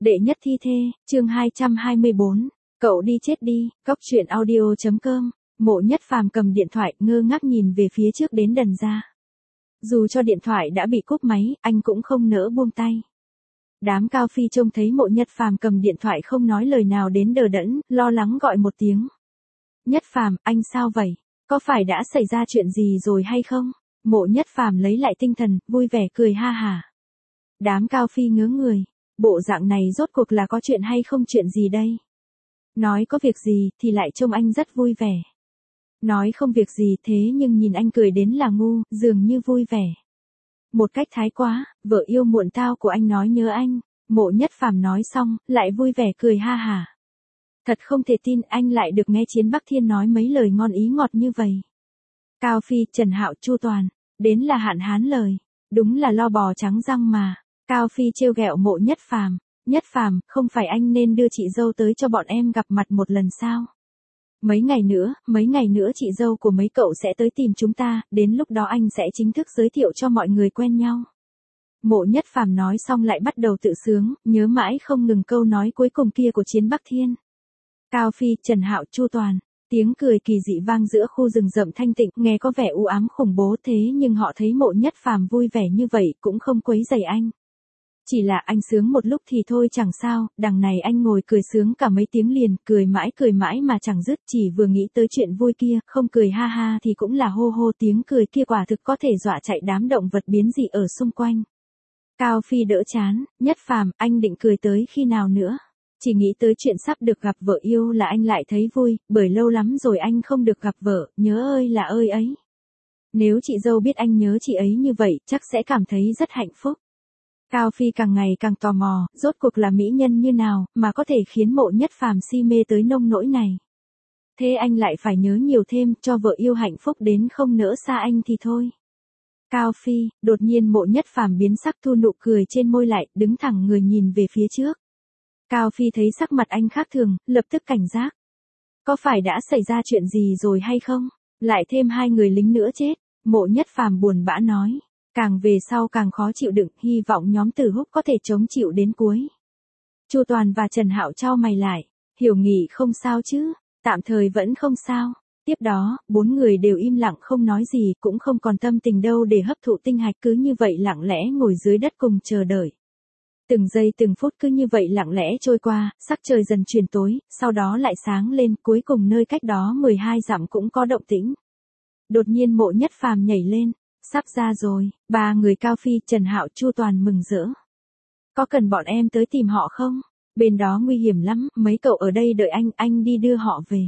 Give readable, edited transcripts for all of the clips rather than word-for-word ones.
Đệ nhất thi thê, chương 224, cậu đi chết đi, cóc truyện audio.com, Mộ Nhất Phàm cầm điện thoại ngơ ngác nhìn về phía trước đến đần ra. Dù cho điện thoại đã bị cúp máy, anh cũng không nỡ buông tay. Đám Cao Phi trông thấy Mộ Nhất Phàm cầm điện thoại không nói lời nào đến đờ đẫn, lo lắng gọi một tiếng. Nhất Phàm, anh sao vậy? Có phải đã xảy ra chuyện gì rồi hay không? Mộ Nhất Phàm lấy lại tinh thần, vui vẻ cười ha hả. Đám Cao Phi ngớ người. Bộ dạng này rốt cuộc là có chuyện hay không chuyện gì đây? Nói có việc gì thì lại trông anh rất vui vẻ. Nói không việc gì thế nhưng nhìn anh cười đến là ngu, dường như vui vẻ. Một cách thái quá, vợ yêu muộn tao của anh nói nhớ anh. Mộ Nhất Phàm nói xong, lại vui vẻ cười ha hả. Thật không thể tin anh lại được nghe Chiến Bắc Thiên nói mấy lời ngon ý ngọt như vậy. Cao Phi, Trần Hạo, Chu Toàn, đến là hạn hán lời. Đúng là lo bò trắng răng mà. Cao Phi trêu ghẹo Mộ Nhất Phàm, Nhất Phàm, không phải anh nên đưa chị dâu tới cho bọn em gặp mặt một lần sao? Mấy ngày nữa chị dâu của mấy cậu sẽ tới tìm chúng ta, đến lúc đó anh sẽ chính thức giới thiệu cho mọi người quen nhau. Mộ Nhất Phàm nói xong lại bắt đầu tự sướng, nhớ mãi không ngừng câu nói cuối cùng kia của Chiến Bắc Thiên. Cao Phi, Trần Hạo, Chu Toàn, tiếng cười kỳ dị vang giữa khu rừng rậm thanh tịnh, nghe có vẻ u ám khủng bố thế nhưng họ thấy Mộ Nhất Phàm vui vẻ như vậy cũng không quấy rầy anh. Chỉ là anh sướng một lúc thì thôi chẳng sao, đằng này anh ngồi cười sướng cả mấy tiếng liền, cười mãi mà chẳng dứt, chỉ vừa nghĩ tới chuyện vui kia, không cười ha ha thì cũng là hô hô, tiếng cười kia quả thực có thể dọa chạy đám động vật biến dị ở xung quanh. Cao Phi đỡ chán, Nhất Phàm, anh định cười tới khi nào nữa? Chỉ nghĩ tới chuyện sắp được gặp vợ yêu là anh lại thấy vui, bởi lâu lắm rồi anh không được gặp vợ, nhớ ơi là ơi ấy. Nếu chị dâu biết anh nhớ chị ấy như vậy, chắc sẽ cảm thấy rất hạnh phúc. Cao Phi càng ngày càng tò mò, rốt cuộc là mỹ nhân như nào, mà có thể khiến Mộ Nhất Phàm si mê tới nông nỗi này. Thế anh lại phải nhớ nhiều thêm, cho vợ yêu hạnh phúc đến không nỡ xa anh thì thôi. Cao Phi, đột nhiên Mộ Nhất Phàm biến sắc, thu nụ cười trên môi lại, đứng thẳng người nhìn về phía trước. Cao Phi thấy sắc mặt anh khác thường, lập tức cảnh giác. Có phải đã xảy ra chuyện gì rồi hay không? Lại thêm 2 người lính nữa chết. Mộ Nhất Phàm buồn bã nói. Càng về sau càng khó chịu đựng, hy vọng nhóm Từ Húc có thể chống chịu đến cuối. Chu Toàn và Trần Hạo chau mày lại, Hiểu Nghị không sao chứ? Tạm thời vẫn không sao. Tiếp đó, 4 người đều im lặng không nói gì, cũng không còn tâm tình đâu để hấp thụ tinh hạch, cứ như vậy lặng lẽ ngồi dưới đất cùng chờ đợi. Từng giây từng phút cứ như vậy lặng lẽ trôi qua, sắc trời dần chuyển tối, sau đó lại sáng lên, cuối cùng nơi cách đó 12 dặm cũng có động tĩnh. Đột nhiên Mộ Nhất Phàm nhảy lên. Sắp ra rồi, 3 người Cao Phi, Trần Hạo, Chu Toàn mừng rỡ. Có cần bọn em tới tìm họ không? Bên đó nguy hiểm lắm, mấy cậu ở đây đợi anh đi đưa họ về.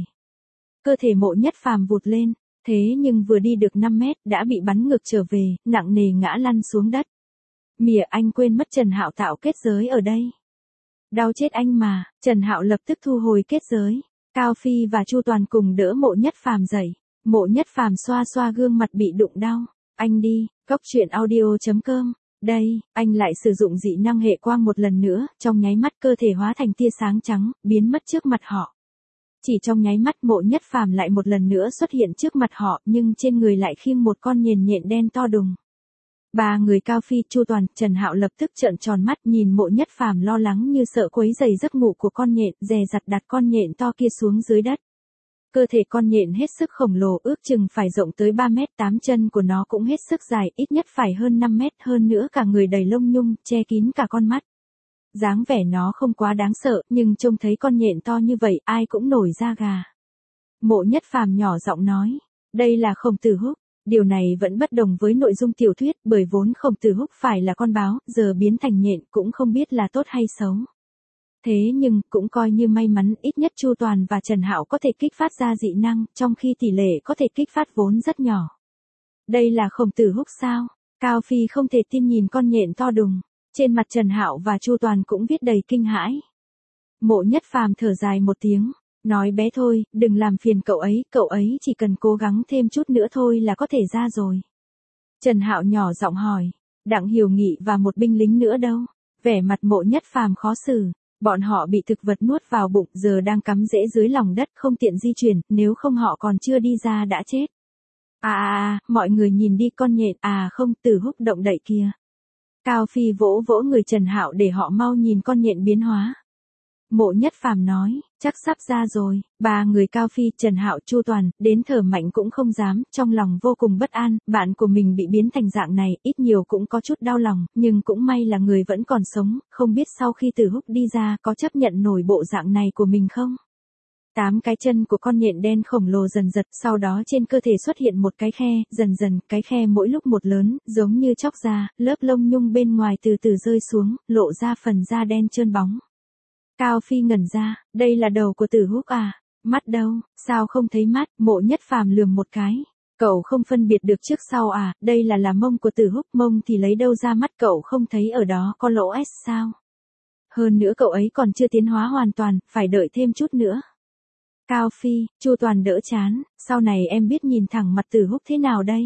Cơ thể Mộ Nhất Phàm vụt lên, thế nhưng vừa đi được 5 mét đã bị bắn ngược trở về, nặng nề ngã lăn xuống đất. Mỉa, anh quên mất Trần Hạo tạo kết giới ở đây. Đau chết anh mà, Trần Hạo lập tức thu hồi kết giới. Cao Phi và Chu Toàn cùng đỡ Mộ Nhất Phàm dậy. Mộ Nhất Phàm xoa xoa gương mặt bị đụng đau. Anh đi, cóc truyện audio.com, đây, anh lại sử dụng dị năng hệ quang một lần nữa, trong nháy mắt cơ thể hóa thành tia sáng trắng, biến mất trước mặt họ. Chỉ trong nháy mắt Mộ Nhất Phàm lại một lần nữa xuất hiện trước mặt họ, nhưng trên người lại khiêng một con nhện đen to đùng. 3 người Cao Phi, Chu Toàn, Trần Hạo lập tức trợn tròn mắt nhìn Mộ Nhất Phàm lo lắng như sợ quấy rầy giấc ngủ của con nhện, dè dặt đặt con nhện to kia xuống dưới đất. Cơ thể con nhện hết sức khổng lồ, ước chừng phải rộng tới 3 mét, 8 chân của nó cũng hết sức dài, ít nhất phải hơn 5 mét, hơn nữa cả người đầy lông nhung, che kín cả con mắt. Dáng vẻ nó không quá đáng sợ, nhưng trông thấy con nhện to như vậy, ai cũng nổi da gà. Mộ Nhất Phàm nhỏ giọng nói, đây là Khổng Tử Húc. Điều này vẫn bất đồng với nội dung tiểu thuyết, bởi vốn Khổng Tử Húc phải là con báo, giờ biến thành nhện cũng không biết là tốt hay xấu. Thế nhưng, cũng coi như may mắn, ít nhất Chu Toàn và Trần Hạo có thể kích phát ra dị năng, trong khi tỷ lệ có thể kích phát vốn rất nhỏ. Đây là Khổng Tử Húc sao? Cao Phi không thể tin nhìn con nhện to đùng. Trên mặt Trần Hạo và Chu Toàn cũng viết đầy kinh hãi. Mộ Nhất Phàm thở dài một tiếng, nói bé thôi, đừng làm phiền cậu ấy chỉ cần cố gắng thêm chút nữa thôi là có thể ra rồi. Trần Hạo nhỏ giọng hỏi, Đặng Hiểu Nghị và một binh lính nữa đâu? Vẻ mặt Mộ Nhất Phàm khó xử. Bọn họ bị thực vật nuốt vào bụng, giờ đang cắm rễ dưới lòng đất không tiện di chuyển, nếu không họ còn chưa đi ra đã chết. Mọi người nhìn đi con nhện, không, Từ Húc động đậy kìa. Cao Phi vỗ vỗ người Trần Hạo để họ mau nhìn con nhện biến hóa. Mộ Nhất Phàm nói, chắc sắp ra rồi. Ba người Cao Phi, Trần Hạo, Chu Toàn, đến thở mạnh cũng không dám, trong lòng vô cùng bất an, bạn của mình bị biến thành dạng này, ít nhiều cũng có chút đau lòng, nhưng cũng may là người vẫn còn sống, không biết sau khi Từ Húc đi ra có chấp nhận nổi bộ dạng này của mình không? 8 cái chân của con nhện đen khổng lồ dần giật, sau đó trên cơ thể xuất hiện một cái khe, dần dần, cái khe mỗi lúc một lớn, giống như chóc ra, lớp lông nhung bên ngoài từ từ rơi xuống, lộ ra phần da đen trơn bóng. Cao Phi ngẩn ra, đây là đầu của Từ Húc à? Mắt đâu, sao không thấy mắt? Mộ Nhất Phàm lườm một cái. Cậu không phân biệt được trước sau à? Đây là mông của Từ Húc, mông thì lấy đâu ra mắt, cậu không thấy ở đó có lỗ S sao? Hơn nữa cậu ấy còn chưa tiến hóa hoàn toàn, phải đợi thêm chút nữa. Cao Phi, Chu Toàn đỡ chán, sau này em biết nhìn thẳng mặt Từ Húc thế nào đây?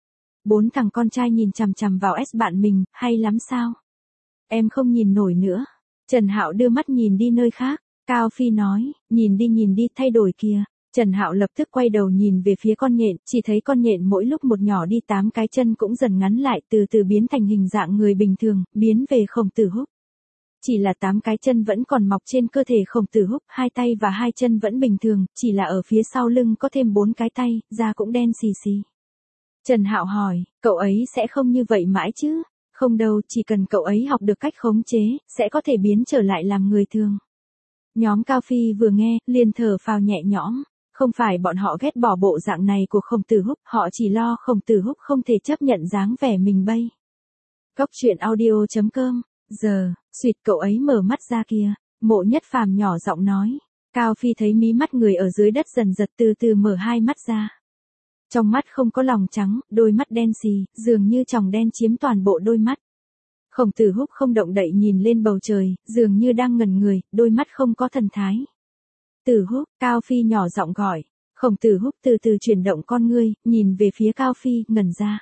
4 thằng con trai nhìn chằm chằm vào S bạn mình, hay lắm sao? Em không nhìn nổi nữa. Trần Hạo đưa mắt nhìn đi nơi khác. Cao Phi nói, nhìn đi, thay đổi kìa. Trần Hạo lập tức quay đầu nhìn về phía con nhện, chỉ thấy con nhện mỗi lúc một nhỏ đi, 8 cái chân cũng dần ngắn lại, từ từ biến thành hình dạng người bình thường, biến về Khổng Tử Húc. Chỉ là 8 cái chân vẫn còn mọc trên cơ thể Khổng Tử Húc, 2 tay và 2 chân vẫn bình thường, chỉ là ở phía sau lưng có thêm 4 cái tay, da cũng đen xì xì. Trần Hạo hỏi, cậu ấy sẽ không như vậy mãi chứ? Không đâu, chỉ cần cậu ấy học được cách khống chế, sẽ có thể biến trở lại làm người thường. Nhóm Cao Phi vừa nghe, liền thở phào nhẹ nhõm. Không phải bọn họ ghét bỏ bộ dạng này của Khổng Tử Húc, họ chỉ lo Khổng Tử Húc không thể chấp nhận dáng vẻ mình bây. Góc truyện audio.com. Giờ, xuyệt, cậu ấy mở mắt ra kìa. Mộ Nhất Phàm nhỏ giọng nói. Cao Phi thấy mí mắt người ở dưới đất dần giật, từ từ mở hai mắt ra. Trong mắt không có lòng trắng, đôi mắt đen xì, dường như tròng đen chiếm toàn bộ đôi mắt. Khổng Tử Húc không động đậy nhìn lên bầu trời, dường như đang ngẩn người, đôi mắt không có thần thái. Tử Húc, Cao Phi nhỏ giọng gọi. Khổng Tử Húc từ từ chuyển động con ngươi, nhìn về phía Cao Phi, ngẩn ra.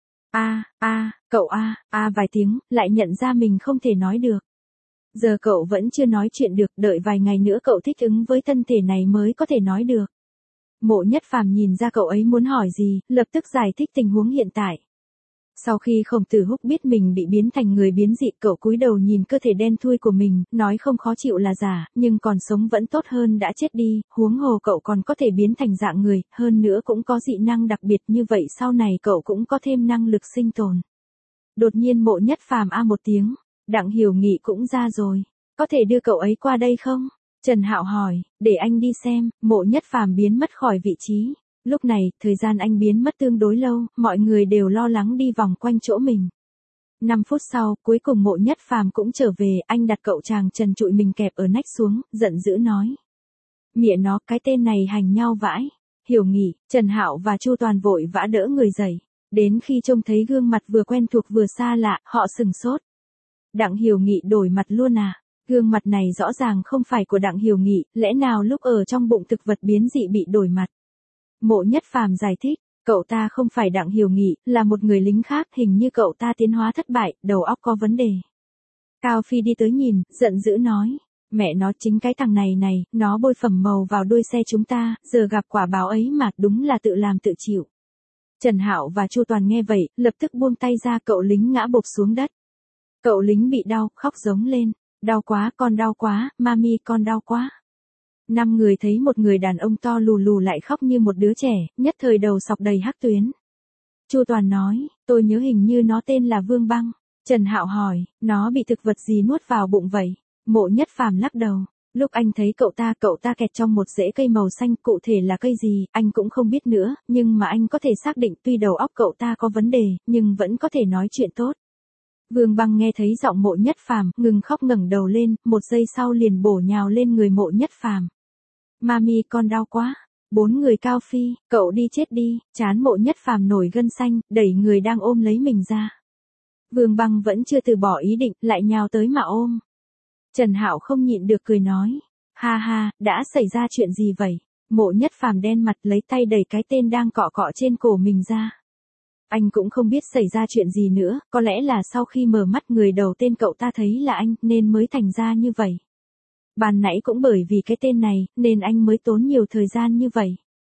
Cậu vài tiếng, lại nhận ra mình không thể nói được. Giờ cậu vẫn chưa nói chuyện được, đợi vài ngày nữa cậu thích ứng với thân thể này mới có thể nói được. Mộ Nhất Phàm nhìn ra cậu ấy muốn hỏi gì, lập tức giải thích tình huống hiện tại. Sau khi Khổng Tử Húc biết mình bị biến thành người biến dị, cậu cúi đầu nhìn cơ thể đen thui của mình, nói không khó chịu là giả, nhưng còn sống vẫn tốt hơn đã chết đi, huống hồ cậu còn có thể biến thành dạng người, hơn nữa cũng có dị năng đặc biệt, như vậy sau này cậu cũng có thêm năng lực sinh tồn. Đột nhiên Mộ Nhất Phàm một tiếng, Đặng Hiểu Nghị cũng ra rồi, có thể đưa cậu ấy qua đây không? Trần Hạo hỏi, để anh đi xem. Mộ Nhất Phàm biến mất khỏi vị trí. Lúc này, thời gian anh biến mất tương đối lâu, mọi người đều lo lắng đi vòng quanh chỗ mình. 5 phút sau, cuối cùng Mộ Nhất Phàm cũng trở về, anh đặt cậu chàng trần trụi mình kẹp ở nách xuống, giận dữ nói. Mẹ nó, cái tên này hành nhau vãi. Hiểu Nghị, Trần Hạo và Chu Toàn vội vã đỡ người dậy. Đến khi trông thấy gương mặt vừa quen thuộc vừa xa lạ, họ sừng sốt. Đặng Hiểu Nghị đổi mặt luôn à? Gương mặt này rõ ràng không phải của Đặng Hiểu Nghị, lẽ nào lúc ở trong bụng thực vật biến dị bị đổi mặt? Mộ Nhất Phàm giải thích, cậu ta không phải Đặng Hiểu Nghị, là một người lính khác, hình như cậu ta tiến hóa thất bại, đầu óc có vấn đề. Cao Phi đi tới nhìn, giận dữ nói, mẹ nó chính cái thằng này, nó bôi phẩm màu vào đuôi xe chúng ta, giờ gặp quả báo ấy mà, đúng là tự làm tự chịu. Trần Hạo và Chu Toàn nghe vậy, lập tức buông tay ra, cậu lính ngã bộp xuống đất. Cậu lính bị đau, khóc giống lên. Đau quá, con đau quá, mami con đau quá. 5 người thấy một người đàn ông to lù lù lại khóc như một đứa trẻ, nhất thời đầu sọc đầy hắc tuyến. Chu Toàn nói, tôi nhớ hình như nó tên là Vương Băng. Trần Hạo hỏi, nó bị thực vật gì nuốt vào bụng vậy? Mộ Nhất Phàm lắc đầu. Lúc anh thấy cậu ta kẹt trong một rễ cây màu xanh, cụ thể là cây gì, anh cũng không biết nữa, nhưng mà anh có thể xác định tuy đầu óc cậu ta có vấn đề, nhưng vẫn có thể nói chuyện tốt. Vương Băng nghe thấy giọng Mộ Nhất Phàm, ngừng khóc ngẩng đầu lên, một giây sau liền bổ nhào lên người Mộ Nhất Phàm. Mami con đau quá. 4 người Cao Phi, cậu đi chết đi, trán Mộ Nhất Phàm nổi gân xanh, đẩy người đang ôm lấy mình ra. Vương Băng vẫn chưa từ bỏ ý định, lại nhào tới mà ôm. Trần Hạo không nhịn được cười nói, ha ha, đã xảy ra chuyện gì vậy? Mộ Nhất Phàm đen mặt lấy tay đẩy cái tên đang cọ cọ trên cổ mình ra. Anh cũng không biết xảy ra chuyện gì nữa, có lẽ là sau khi mở mắt người đầu tên cậu ta thấy là anh, nên mới thành ra như vậy. Ban nãy cũng bởi vì cái tên này, nên anh mới tốn nhiều thời gian như vậy.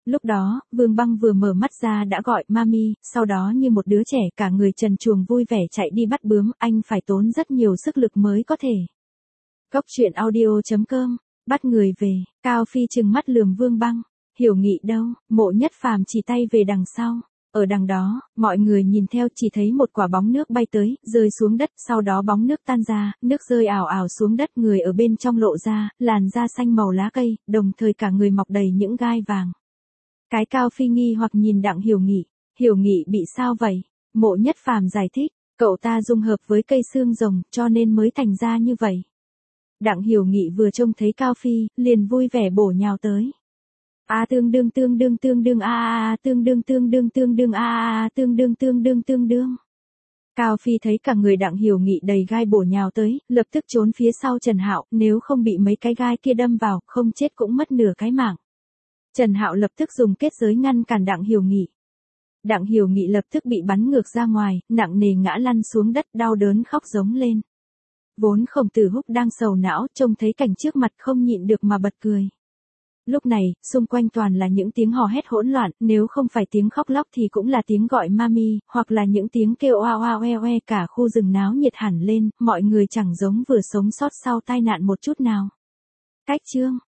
Lúc đó, Vương Băng vừa mở mắt ra đã gọi mami, sau đó như một đứa trẻ cả người trần truồng vui vẻ chạy đi bắt bướm, anh phải tốn rất nhiều sức lực mới có thể. Cốc truyện audio.com, bắt người về, Cao Phi trừng mắt lườm Vương Băng, Hiểu Nghị đâu, Mộ Nhất Phàm chỉ tay về đằng sau. Ở đằng đó, mọi người nhìn theo chỉ thấy một quả bóng nước bay tới, rơi xuống đất, sau đó bóng nước tan ra, nước rơi ảo ảo xuống đất, người ở bên trong lộ ra, làn da xanh màu lá cây, đồng thời cả người mọc đầy những gai vàng. Cái Cao Phi nghi hoặc nhìn Đặng Hiểu Nghị bị sao vậy? Mộ Nhất Phàm giải thích, cậu ta dung hợp với cây xương rồng, cho nên mới thành ra như vậy. Đặng Hiểu Nghị vừa trông thấy Cao Phi, liền vui vẻ bổ nhào tới. Tương đương tương đương tương đương tương đương tương đương tương đương tương đương tương đương tương đương. Cao Phi thấy cả người Đặng Hiểu Nghị đầy gai bổ nhào tới, lập tức trốn phía sau Trần Hạo, nếu không bị mấy cái gai kia đâm vào, không chết cũng mất nửa cái mạng. Trần Hạo lập tức dùng kết giới ngăn cản Đặng Hiểu Nghị. Đặng Hiểu Nghị lập tức bị bắn ngược ra ngoài, nặng nề ngã lăn xuống đất, đau đớn khóc giống lên. Vốn Khổng Tử Húc đang sầu não, trông thấy cảnh trước mặt không nhịn được mà bật cười. Lúc này, xung quanh toàn là những tiếng hò hét hỗn loạn, nếu không phải tiếng khóc lóc thì cũng là tiếng gọi mami, hoặc là những tiếng kêu oa oa oe oe, cả khu rừng náo nhiệt hẳn lên, mọi người chẳng giống vừa sống sót sau tai nạn một chút nào. Cách chương